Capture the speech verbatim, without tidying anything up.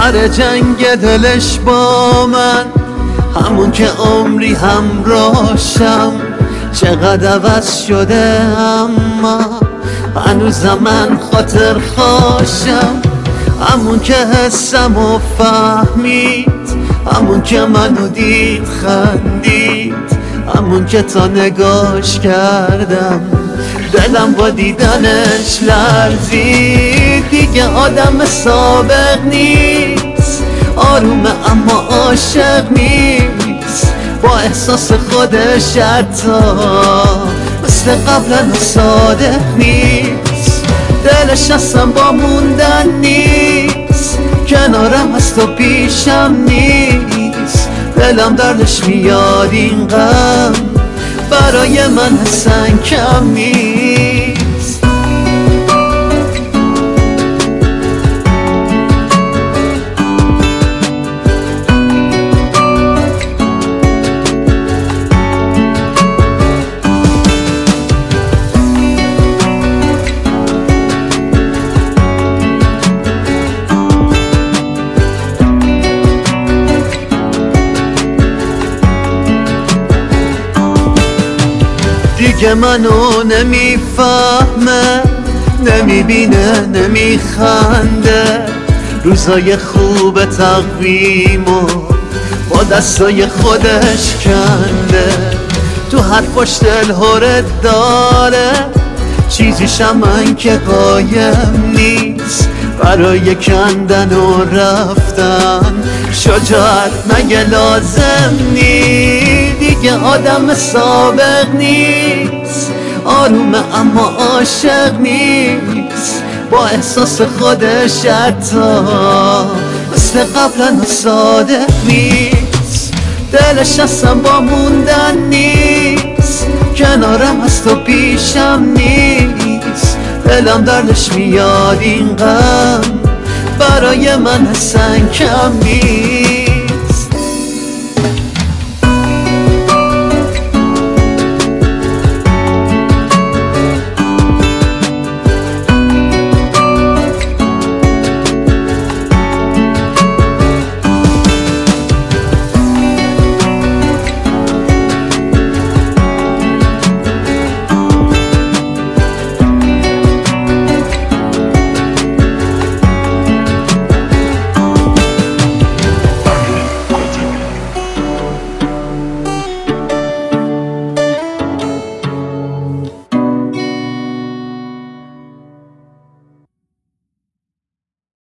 سر جنگ دلش با من، همون که عمری همراهشم. چقدر عوض شده اما هنوزم من خاطر خواشم. همون که حسم و فهمید، همون که منو دید خندید، همون که تا نگاش کردم دلم با دیدنش لرزید. دیگه آدم سابق نیست، آرومه اما عاشق نیست، با احساس خودش حتی مثل قبلا صادق نیست. دلش اصلا با موندن نیست، کنارم هست و پیشم نیست. دلم دردش میاد این غم برای من اصلا کم نیست. دیگه منو نمیفهمه، نمیبینه، نمیخنده. روزای خوب تقویم و با دستای خودش کنده. تو حرفاش دلهوره داره، چیزیشم من که قایم نیست. برای کندن و رفتن شجاعت مگه لازم نیست. دیگه آدم سابق نیست، آرومه اما عاشق نیست، با احساس خودش حتی مثل قبلا صادق نیست. دلش اصلا با موندن نیست، کنارم هست و پیشم نیست. دلم دردش میاد این غم برای من اصلا کم نیست.